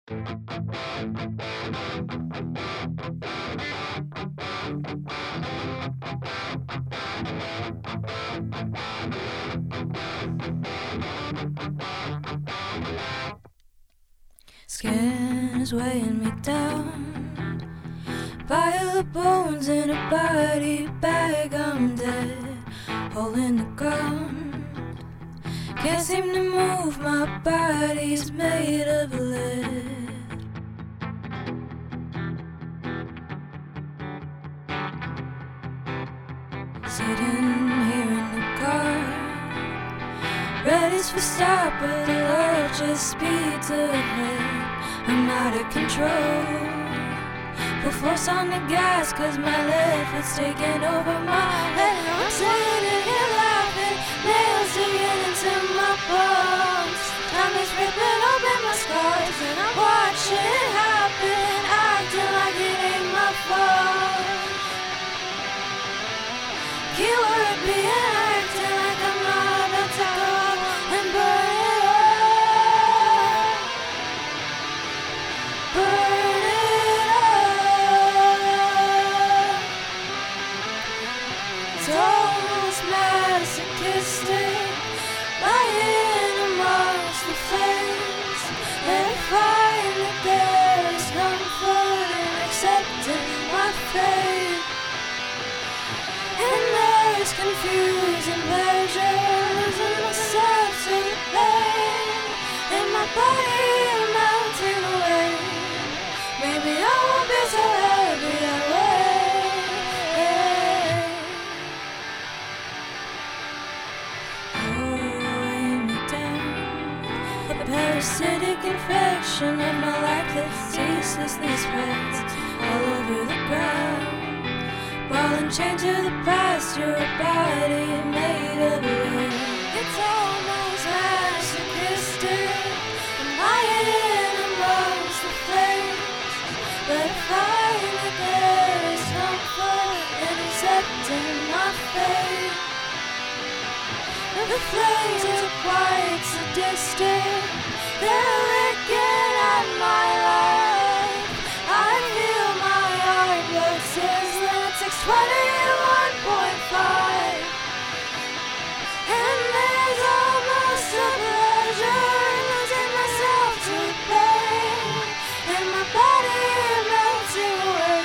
Skin is weighing me down. Pile of bones in a body bag. I'm dead, hole in the ground. Can't seem to move, my body's made of lead. Sitting here in the car, ready for stop, but the Lord just speeds ahead. I'm out of control. Put force on the gas, cause my left foot's taking over my head. I'm sitting here laughing, nails digging into my bones. Time is ripping open my scars, and I'm watching it happen, acting like it ain't my fault. Keyword being acting like I'm not about to go and burn it up. Burn it up. It's almost masochistic, lying amongst the flames. Let it find that there is comfort in accepting my fate. And there's confusing pleasure, losing myself to the pain. And my body melting away. Maybe I won't be so heavy that way. You're weighing me down, a parasitic infection of my life that ceaselessly spreads all over the ground. Ball and chain to the past, you're a body made of wood. It's almost masochistic, I'm lying amongst the flames. But I find that there is comfort in accepting my fate. The flames are quite sadistic, they're licking at my life. I feel my heart blood sizzling, 621.5. And there's almost a pleasure in losing myself to pain. And my body melting away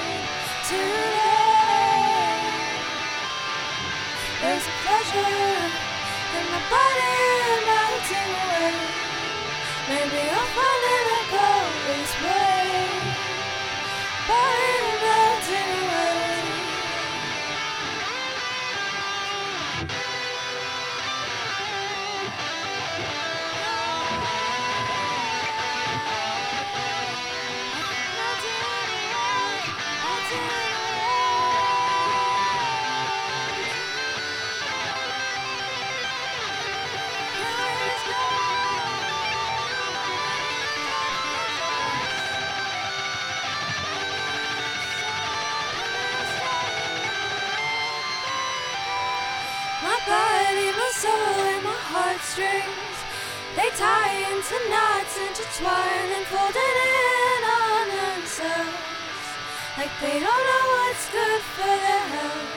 today. There's a pleasure in my body melting away. Maybe I'll find it and go this way. Body melting away. My body, my soul, and my heartstrings, they tie into knots, intertwined and folded in on themselves, like they don't know what's good for their health.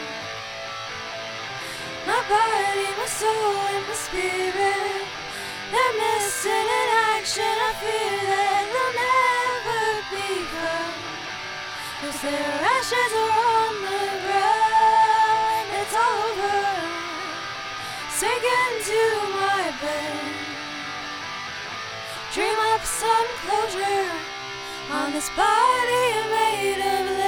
My body, my soul, and my spirit, they're missing in action. I fear that they'll never be found, 'cause their ashes are on the ground. It's all over, sink into my bed, dream up some closure on this body made of lead.